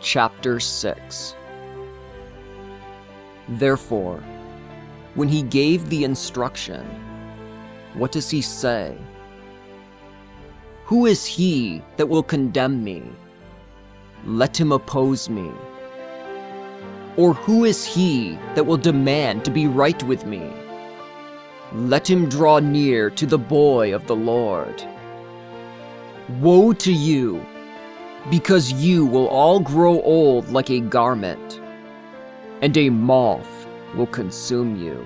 chapter 6. Therefore, when he gave the instruction, what does he say? Who is he that will condemn me? Let him oppose me. Or who is he that will demand to be right with me? Let him draw near to the boy of the Lord. Woe to you, because you will all grow old like a garment, and a moth will consume you.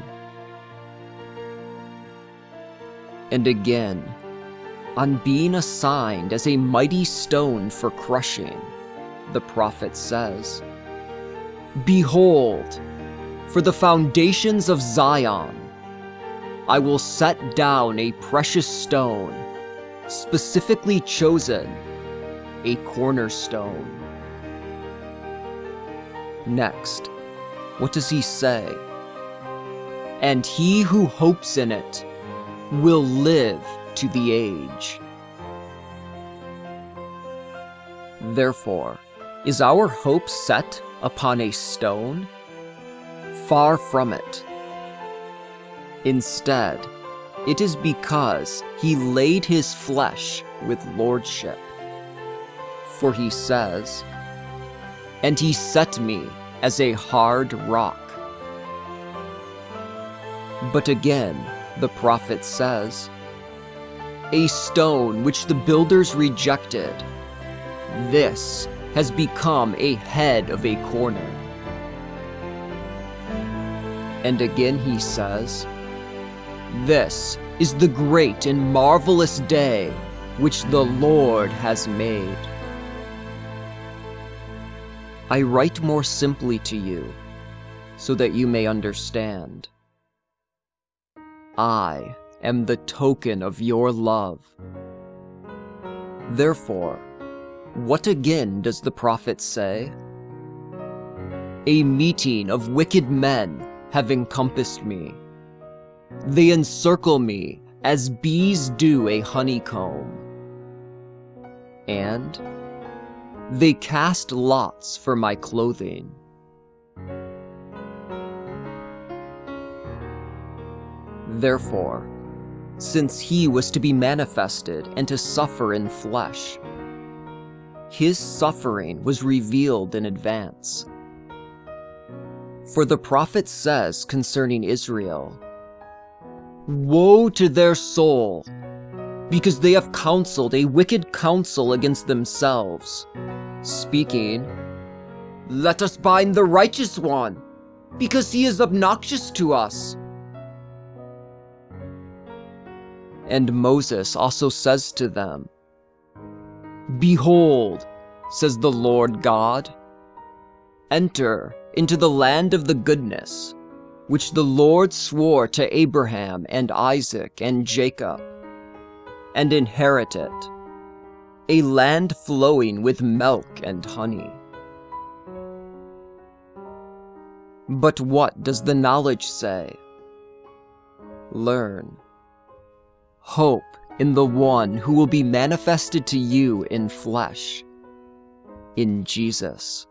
And again, on being assigned as a mighty stone for crushing, the prophet says, Behold, for the foundations of Zion, I will set down a precious stone, specifically chosen, a cornerstone. Next, what does he say? And he who hopes in it will live to the age. Therefore, is our hope set upon a stone? Far from it. Instead, it is because he laid his flesh with lordship. For he says, And he set me as a hard rock. But again, the prophet says, A stone which the builders rejected, this has become a head of a corner. And again he says, This is the great and marvelous day which the Lord has made. I write more simply to you, so that you may understand. I am the token of your love. Therefore, what again does the prophet say? A meeting of wicked men have encompassed me. They encircle me as bees do a honeycomb. And they cast lots for my clothing. Therefore, since he was to be manifested and to suffer in flesh, his suffering was revealed in advance. For the prophet says concerning Israel, Woe to their soul, because they have counseled a wicked counsel against themselves, speaking, Let us bind the righteous one, because he is obnoxious to us. And Moses also says to them, Behold, says the Lord God, enter into the land of the goodness, which the Lord swore to Abraham and Isaac and Jacob, and inherit it, a land flowing with milk and honey. But what does the knowledge say? Learn. Hope in the one who will be manifested to you in flesh, in Jesus.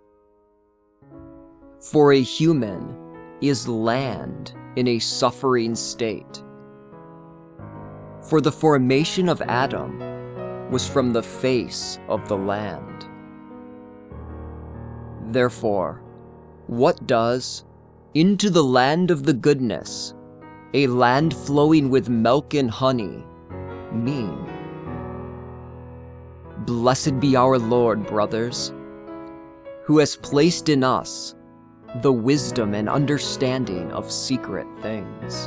For a human is land in a suffering state. For the formation of Adam was from the face of the land. Therefore, what does into the land of the goodness, a land flowing with milk and honey, mean? Blessed be our Lord, brothers, who has placed in us the wisdom and understanding of secret things.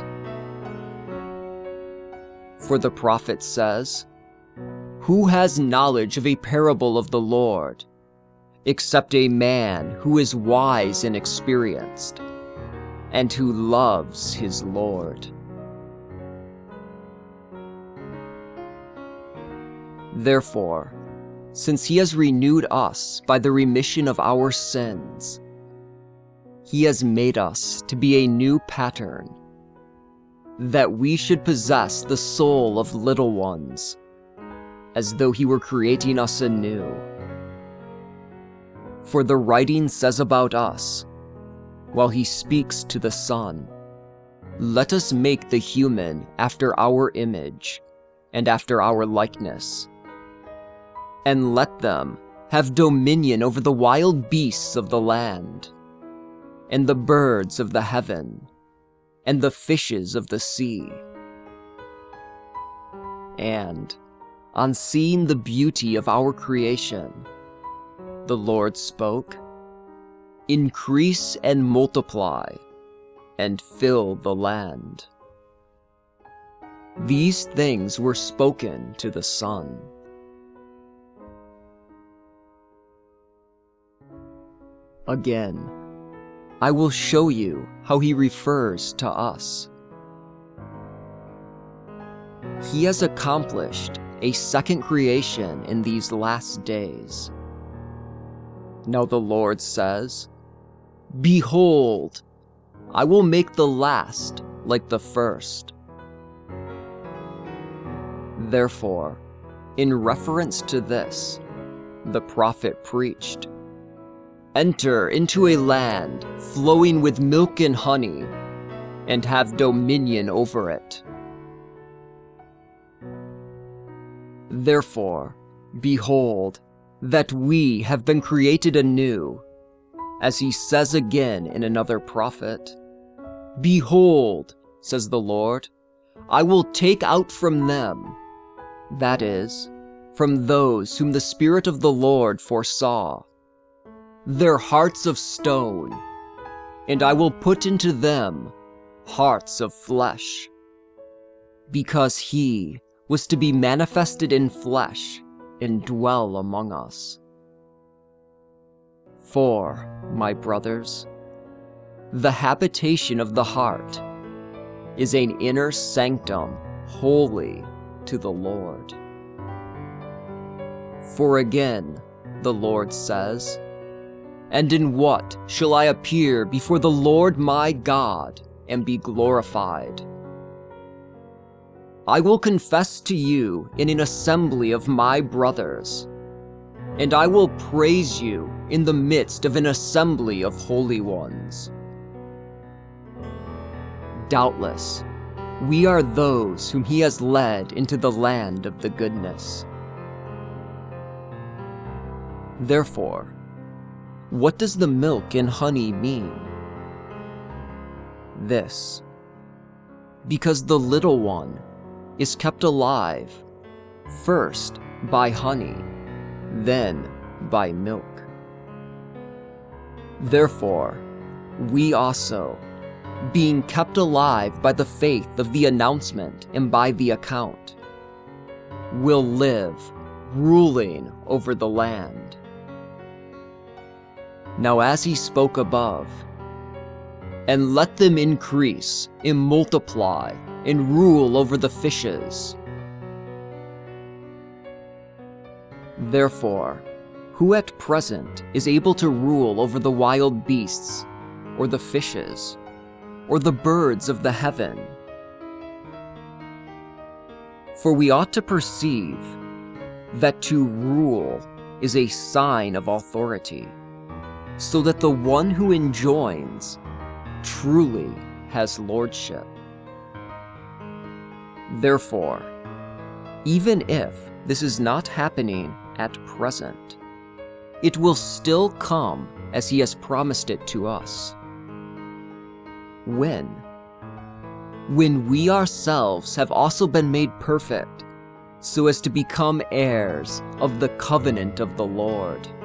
For the prophet says, Who has knowledge of a parable of the Lord, except a man who is wise and experienced, and who loves his Lord? Therefore, since he has renewed us by the remission of our sins, he has made us to be a new pattern, that we should possess the soul of little ones, as though he were creating us anew. For the writing says about us, while he speaks to the Son, "Let us make the human after our image and after our likeness, and let them have dominion over the wild beasts of the land, and the birds of the heaven, and the fishes of the sea." And, on seeing the beauty of our creation, the Lord spoke, "Increase and multiply, and fill the land." These things were spoken to the Son. Again, I will show you how he refers to us. He has accomplished a second creation in these last days. Now the Lord says, "Behold, I will make the last like the first." Therefore, in reference to this, the prophet preached, "Enter into a land flowing with milk and honey, and have dominion over it." Therefore, behold, that we have been created anew, as he says again in another prophet, "Behold, says the Lord, I will take out from them," that is, from those whom the Spirit of the Lord foresaw, "their hearts of stone, and I will put into them hearts of flesh," because he was to be manifested in flesh and dwell among us. For, my brothers, the habitation of the heart is an inner sanctum holy to the Lord. For again, the Lord says, "And in what shall I appear before the Lord my God and be glorified? I will confess to you in an assembly of my brothers, and I will praise you in the midst of an assembly of holy ones." Doubtless, we are those whom he has led into the land of the goodness. Therefore, what does the milk and honey mean? This: because the little one is kept alive, first by honey, then by milk. Therefore, we also, being kept alive by the faith of the announcement and by the account, will live, ruling over the land. Now as he spoke above, "And let them increase and multiply and rule over the fishes." Therefore, who at present is able to rule over the wild beasts, or the fishes, or the birds of the heaven? For we ought to perceive that to rule is a sign of authority, so that the one who enjoins truly has lordship. Therefore, even if this is not happening at present, it will still come as he has promised it to us. When we ourselves have also been made perfect, so as to become heirs of the covenant of the Lord.